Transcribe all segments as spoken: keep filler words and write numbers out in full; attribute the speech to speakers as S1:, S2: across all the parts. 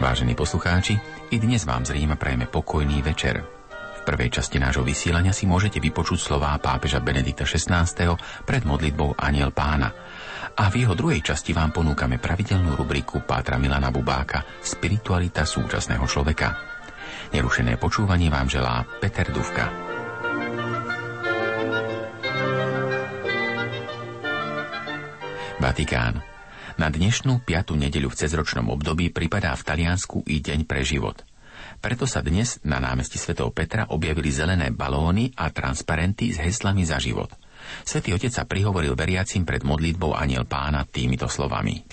S1: Vážení poslucháči, i dnes vám z Ríma prajeme pokojný večer. V prvej časti nášho vysielania si môžete vypočuť slová pápeža Benedikta šestnásteho pred modlitbou Anjel Pána. A v jeho druhej časti vám ponúkame pravidelnú rubriku pátra Milana Bubáka Spiritualita súčasného človeka. Nerušené počúvanie vám želá Peter Dufka. Vatikán. Na dnešnú piatu nedeľu v cezročnom období pripadá v Taliansku i deň pre život. Preto sa dnes na námestí svätého Petra objavili zelené balóny a transparenty s heslami za život. Svätý Otec sa prihovoril veriacim pred modlitbou Anjel Pána týmito slovami.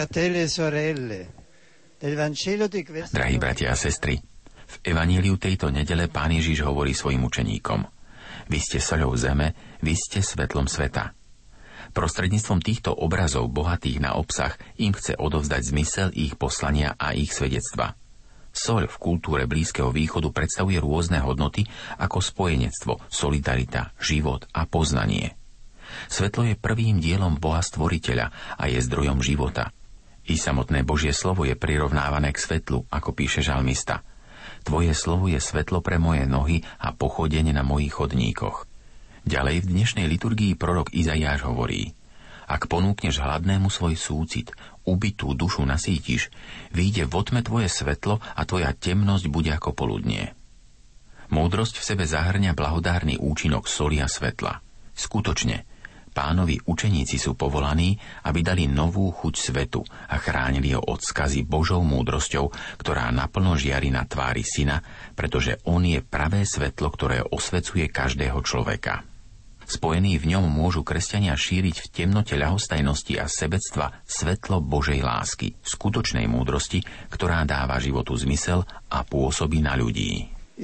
S1: Drahí bratia a sestry, v evaníliu tejto nedele Pán Ježiš hovorí svojim učeníkom: Vy ste soľou zeme, vy ste svetlom sveta. Prostredníctvom týchto obrazov bohatých na obsah im chce odovzdať zmysel ich poslania a ich svedectva. Soľ v kultúre Blízkeho východu predstavuje rôzne hodnoty ako spojenectvo, solidarita, život a poznanie. Svetlo je prvým dielom Boha Stvoriteľa a je zdrojom života. I samotné Božie slovo je prirovnávané k svetlu, ako píše žalmista. Tvoje slovo je svetlo pre moje nohy a pochodenie na mojich chodníkoch. Ďalej v dnešnej liturgii prorok Izaiáš hovorí: Ak ponúkneš hladnému svoj súcit, ubitú dušu nasítiš, vyjde vo tme tvoje svetlo a tvoja temnosť bude ako poludnie. Múdrosť v sebe zahŕňa blahodárny účinok soli a svetla. Skutočne, Pánovi učeníci sú povolaní, aby dali novú chuť svetu a chránili ho od skazy Božou múdrosťou, ktorá naplno žiari na tvári Syna, pretože on je pravé svetlo, ktoré osvecuje každého človeka. Spojení v ňom môžu kresťania šíriť v temnote ľahostajnosti a sebectva svetlo Božej lásky, skutočnej múdrosti, ktorá dáva životu zmysel a pôsobí na ľudí.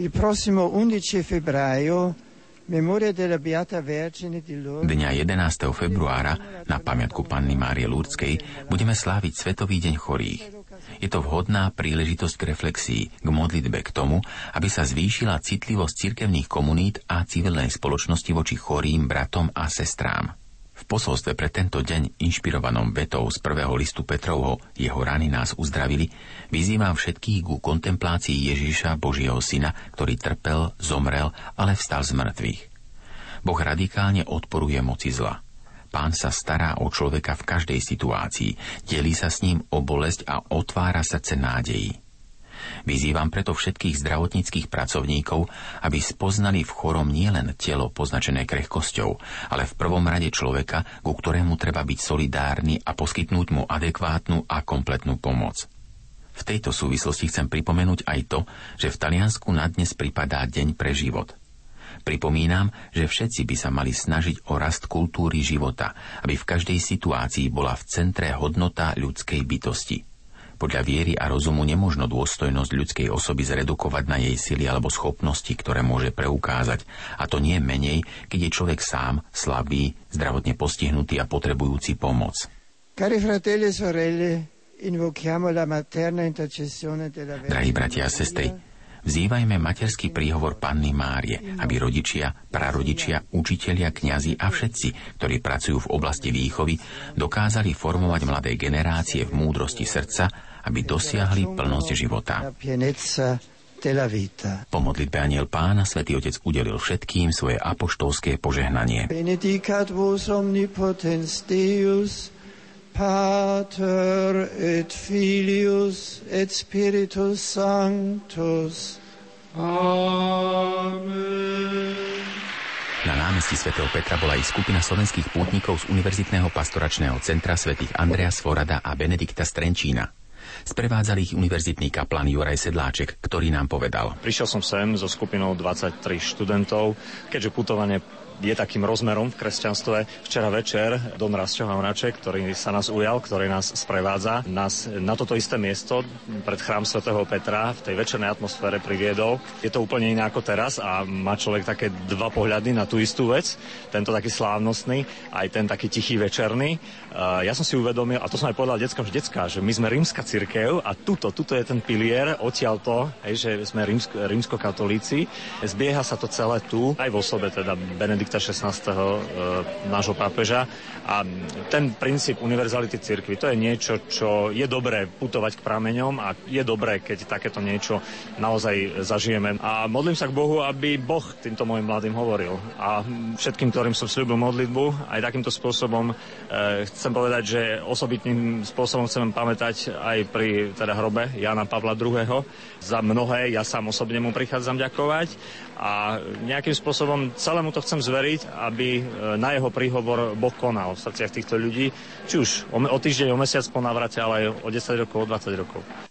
S1: Dňa jedenásteho februára na pamiatku Panny Márie Lurdskej budeme sláviť Svetový deň chorých. Je to vhodná príležitosť k reflexii, k modlitbe, k tomu, aby sa zvýšila citlivosť cirkevných komunít a civilnej spoločnosti voči chorým bratom a sestrám. V posolstve pre tento deň, inšpirovanom vetou z prvého listu Petrovho Jeho rany nás uzdravili, vyzývam všetkých ku kontemplácii Ježiša, Božieho Syna, ktorý trpel, zomrel, ale vstal z mŕtvych. Boh radikálne odporuje moci zla. Pán sa stará o človeka v každej situácii, delí sa s ním o bolesť a otvára srdce nádeji. Vyzývam preto všetkých zdravotníckych pracovníkov, aby spoznali v chorom nielen telo poznačené krehkosťou, ale v prvom rade človeka, ku ktorému treba byť solidárny a poskytnúť mu adekvátnu a kompletnú pomoc. V tejto súvislosti chcem pripomenúť aj to, že v Taliansku na dnes pripadá Deň pre život. Pripomínam, že všetci by sa mali snažiť o rast kultúry života, aby v každej situácii bola v centre hodnota ľudskej bytosti. Podľa viery a rozumu nemožno dôstojnosť ľudskej osoby zredukovať na jej sily alebo schopnosti, ktoré môže preukázať, a to nie menej, keď je človek sám, slabý, zdravotne postihnutý a potrebujúci pomoc.
S2: Cari fratelli e sorelle, invochiamo la materna intercessione della Vergine.
S1: Drahí bratia a sestry, vzývajme materský príhovor Panny Márie, aby rodičia, prarodičia, učitelia, kňazi a všetci, ktorí pracujú v oblasti výchovy, dokázali formovať mladé generácie v múdrosti srdca, aby dosiahli plnosť života. Po modlitbe Anjel Pána Svätý Otec udelil všetkým svoje apoštolské požehnanie.
S2: Benedicat vos omnipotens Deus, Pater et Filius et Spiritus Sanctus. Amen.
S1: Na námestí svätého Petra bola aj skupina slovenských pútnikov z Univerzitného pastoračného centra svätých Andreja Sforada a Benedikta z Trenčína. Sprevádzal ich univerzitný kaplan Juraj Sedláček, ktorý nám povedal:
S3: Prišiel som sem so skupinou dvadsaťtri študentov, keďže putovanie je takým rozmerom v kresťanstve. Včera večer Don Rasťo Havnaček, ktorý sa nás ujal, ktorý nás sprevádza, nás na toto isté miesto pred chrám svätého Petra v tej večernej atmosfére priviedol. Je to úplne iné ako teraz a má človek také dva pohľady na tú istú vec. Tento taký slávnostný, aj ten taký tichý večerný. Ja som si uvedomil, a to som aj povedal deckom, že decká, že my sme rímska cirkev a tuto, tuto je ten pilier, odtiaľto, hej, že sme rímsko, rímskokatolíci. Zbieha sa to celé tu, aj v osobe teda Benedikta Benedikta šestnásteho. nášho pápeža. A ten princíp univerzality cirkvi, to je niečo, čo je dobré putovať k prameňom a je dobré, keď takéto niečo naozaj zažijeme. A modlím sa k Bohu, aby Boh týmto mojim mladým hovoril. A všetkým, ktorým som sľúbil modlitbu, aj takýmto spôsobom e, chcem povedať, že osobitným spôsobom chcem pamätať aj pri teda hrobe Jána Pavla druhého. Za mnohé ja sám osobne mu prichádzam ďakovať a nejakým spôsobom celému to chcem zveriť, aby na jeho príhovor Boh konal v srdciach týchto ľudí, či už o, o týždeň, o mesiac po návrate, ale aj o desať rokov, o dvadsať rokov.